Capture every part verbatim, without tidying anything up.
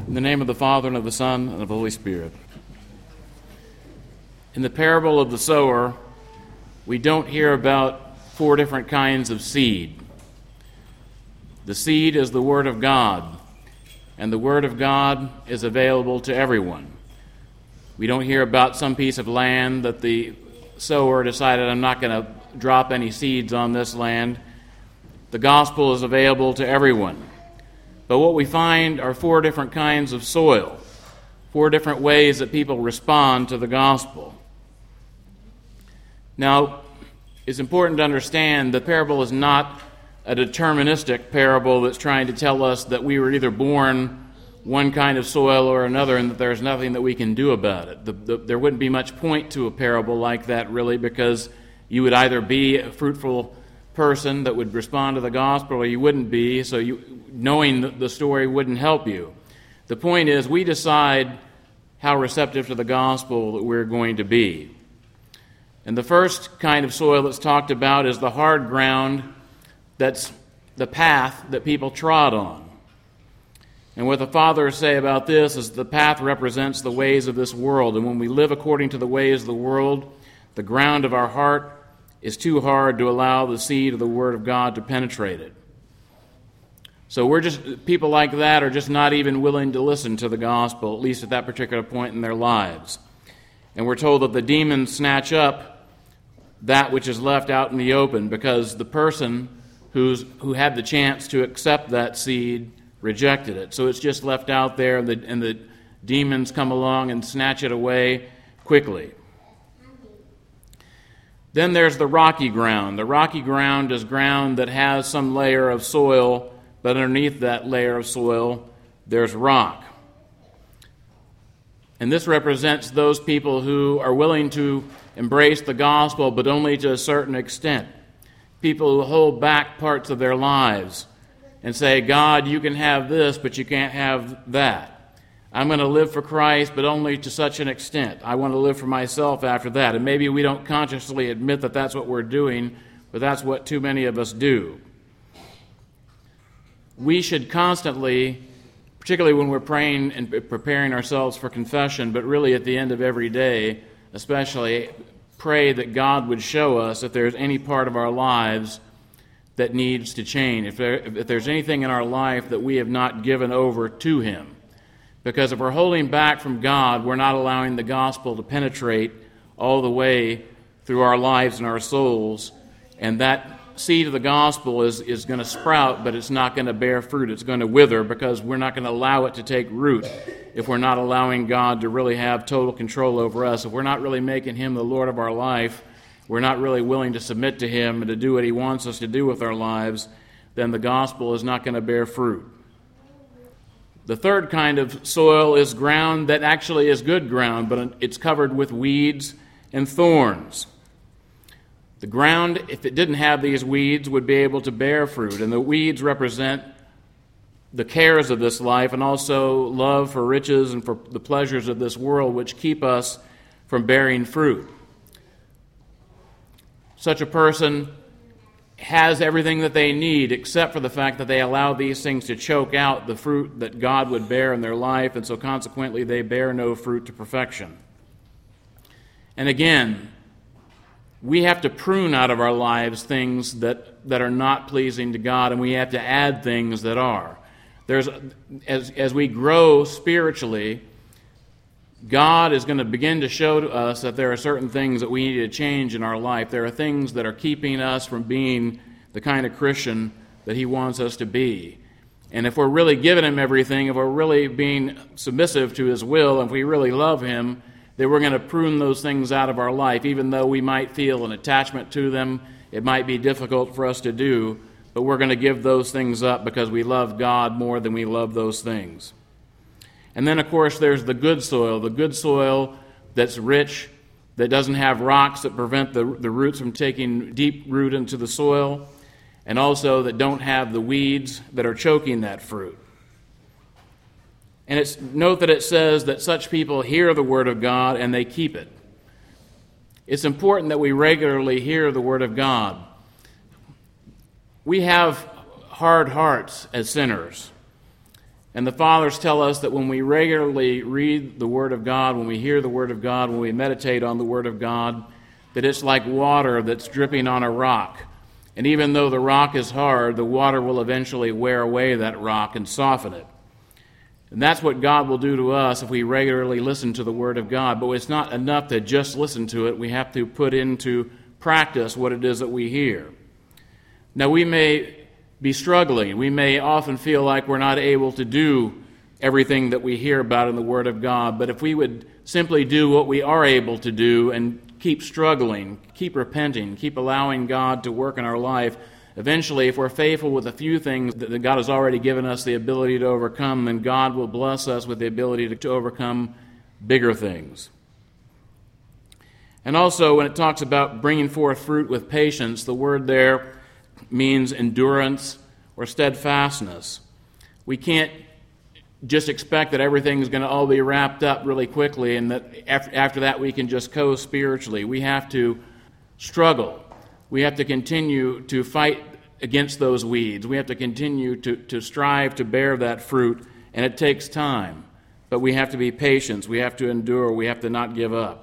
In the name of the Father, and of the Son, and of the Holy Spirit. In the parable of the sower, we don't hear about four different kinds of seed. The seed is the Word of God, and the Word of God is available to everyone. We don't hear about some piece of land that the sower decided, I'm not going to drop any seeds on this land. The gospel is available to everyone. But what we find are four different kinds of soil, four different ways that people respond to the gospel. Now, it's important to understand the parable is not a deterministic parable that's trying to tell us that we were either born one kind of soil or another and that there's nothing that we can do about it. The, the, there wouldn't be much point to a parable like that, really, because you would either be a fruitful person that would respond to the gospel or you wouldn't be, so you, knowing the story wouldn't help you. The point is, we decide how receptive to the gospel that we're going to be. And the first kind of soil that's talked about is the hard ground. That's the path that people trod on. And what the fathers say about this is the path represents the ways of this world. And when we live according to the ways of the world, the ground of our heart is too hard to allow the seed of the Word of God to penetrate it. So we're just, people like that are just not even willing to listen to the gospel, at least at that particular point in their lives. And we're told that the demons snatch up that which is left out in the open because the person who's who had the chance to accept that seed rejected it. So it's just left out there, and the, and the demons come along and snatch it away quickly. Then there's the rocky ground. The rocky ground is ground that has some layer of soil, but underneath that layer of soil, there's rock. And this represents those people who are willing to embrace the gospel, but only to a certain extent. People who hold back parts of their lives and say, God, you can have this, but you can't have that. I'm going to live for Christ, but only to such an extent. I want to live for myself after that. And maybe we don't consciously admit that that's what we're doing, but that's what too many of us do. We should constantly, particularly when we're praying and preparing ourselves for confession, but really at the end of every day, especially, pray that God would show us if there's any part of our lives that needs to change, if, there, if there's anything in our life that we have not given over to Him. Because if we're holding back from God, we're not allowing the gospel to penetrate all the way through our lives and our souls. And that seed of the gospel is, is going to sprout, but it's not going to bear fruit. It's going to wither because we're not going to allow it to take root if we're not allowing God to really have total control over us. If we're not really making Him the Lord of our life, we're not really willing to submit to Him and to do what He wants us to do with our lives, then the gospel is not going to bear fruit. The third kind of soil is ground that actually is good ground, but it's covered with weeds and thorns. The ground, if it didn't have these weeds, would be able to bear fruit, and the weeds represent the cares of this life and also love for riches and for the pleasures of this world, which keep us from bearing fruit. Such a person has everything that they need except for the fact that they allow these things to choke out the fruit that God would bear in their life, and so consequently they bear no fruit to perfection. And again, we have to prune out of our lives things that, that are not pleasing to God, and we have to add things that are. There's as as we grow spiritually, God is going to begin to show to us that there are certain things that we need to change in our life. There are things that are keeping us from being the kind of Christian that He wants us to be. And if we're really giving Him everything, if we're really being submissive to His will, if we really love Him, then we're going to prune those things out of our life. Even though we might feel an attachment to them, it might be difficult for us to do, but we're going to give those things up because we love God more than we love those things. And then, of course, there's the good soil, the good soil that's rich, that doesn't have rocks that prevent the, the roots from taking deep root into the soil, and also that don't have the weeds that are choking that fruit. And it's note that it says that such people hear the Word of God and they keep it. It's important that we regularly hear the Word of God. We have hard hearts as sinners. And the Fathers tell us that when we regularly read the Word of God, when we hear the Word of God, when we meditate on the Word of God, that it's like water that's dripping on a rock. And even though the rock is hard, the water will eventually wear away that rock and soften it. And that's what God will do to us if we regularly listen to the Word of God. But it's not enough to just listen to it. We have to put into practice what it is that we hear. Now, we may be struggling. We may often feel like we're not able to do everything that we hear about in the Word of God. But if we would simply do what we are able to do and keep struggling, keep repenting, keep allowing God to work in our life, eventually, if we're faithful with a few things that God has already given us the ability to overcome, then God will bless us with the ability to overcome bigger things. And also, when it talks about bringing forth fruit with patience, the word there means endurance or steadfastness. We can't just expect that everything's going to all be wrapped up really quickly and that after that we can just coast spiritually. We have to struggle. We have to continue to fight against those weeds. We have to continue to, to strive to bear that fruit, and it takes time. But we have to be patient. We have to endure. We have to not give up.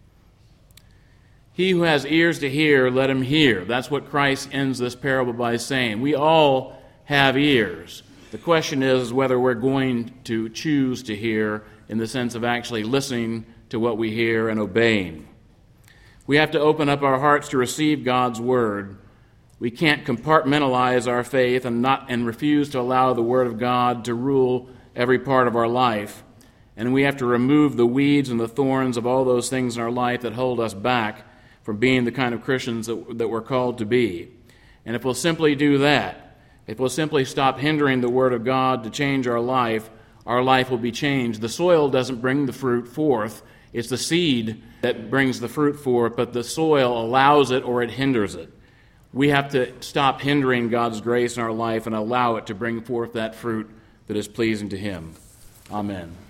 He who has ears to hear, let him hear. That's what Christ ends this parable by saying. We all have ears. The question is whether we're going to choose to hear in the sense of actually listening to what we hear and obeying. We have to open up our hearts to receive God's word. We can't compartmentalize our faith and not and refuse to allow the word of God to rule every part of our life. And we have to remove the weeds and the thorns of all those things in our life that hold us back from being the kind of Christians that, that we're called to be. And if we'll simply do that, if we'll simply stop hindering the Word of God to change our life, our life will be changed. The soil doesn't bring the fruit forth. It's the seed that brings the fruit forth, but the soil allows it or it hinders it. We have to stop hindering God's grace in our life and allow it to bring forth that fruit that is pleasing to Him. Amen.